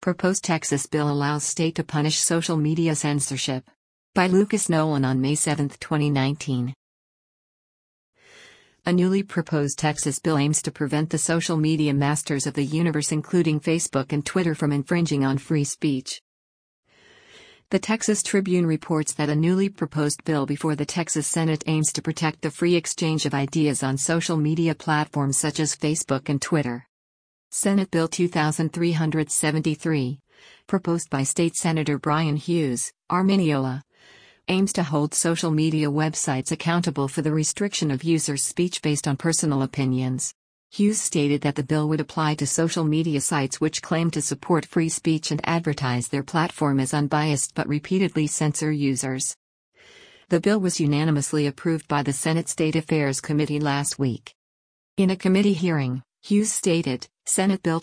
Proposed Texas bill allows state to punish social media censorship. By Lucas Nolan on May 7, 2019. A newly proposed Texas bill aims to prevent the social media masters of the universe, including Facebook and Twitter, from infringing on free speech. The Texas Tribune reports that a newly proposed bill before the Texas Senate aims to protect the free exchange of ideas on social media platforms such as Facebook and Twitter. Senate Bill 2373, proposed by State Senator Brian Hughes, Arminiola, aims to hold social media websites accountable for the restriction of users' speech based on personal opinions. Hughes stated that the bill would apply to social media sites which claim to support free speech and advertise their platform as unbiased but repeatedly censor users. The bill was unanimously approved by the Senate State Affairs Committee last week. In a committee hearing, Hughes stated, Senate Bill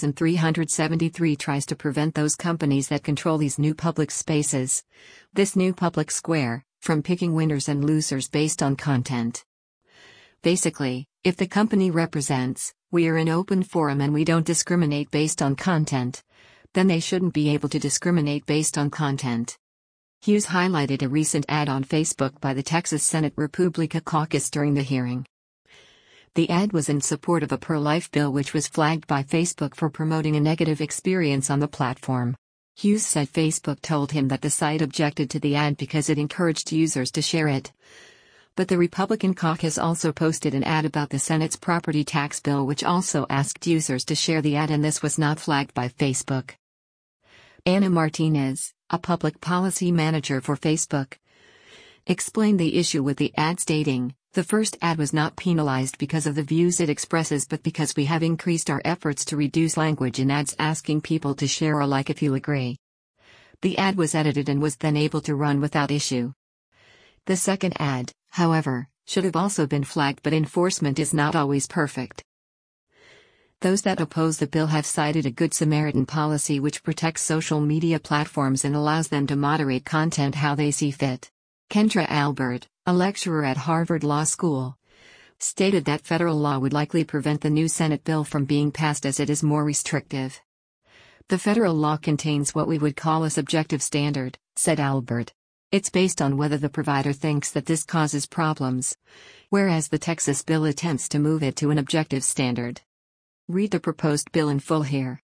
2373 tries to prevent those companies that control these new public spaces, this new public square, from picking winners and losers based on content. Basically, if the company represents, we are an open forum and we don't discriminate based on content, then they shouldn't be able to discriminate based on content. Hughes highlighted a recent ad on Facebook by the Texas Senate Republican Caucus during the hearing. The ad was in support of a pro-life bill which was flagged by Facebook for promoting a negative experience on the platform. Hughes said Facebook told him that the site objected to the ad because it encouraged users to share it. But the Republican caucus also posted an ad about the Senate's property tax bill which also asked users to share the ad, and this was not flagged by Facebook. Anna Martinez, a public policy manager for Facebook, explained the issue with the ad, stating, "The first ad was not penalized because of the views it expresses but because we have increased our efforts to reduce language in ads asking people to share or like if you agree." The ad was edited and was then able to run without issue. The second ad, however, should have also been flagged, but enforcement is not always perfect. Those that oppose the bill have cited a Good Samaritan policy which protects social media platforms and allows them to moderate content how they see fit. Kendra Albert, a lecturer at Harvard Law School, stated that federal law would likely prevent the new Senate bill from being passed as it is more restrictive. The federal law contains what we would call a subjective standard, said Albert. It's based on whether the provider thinks that this causes problems, whereas the Texas bill attempts to move it to an objective standard. Read the proposed bill in full here.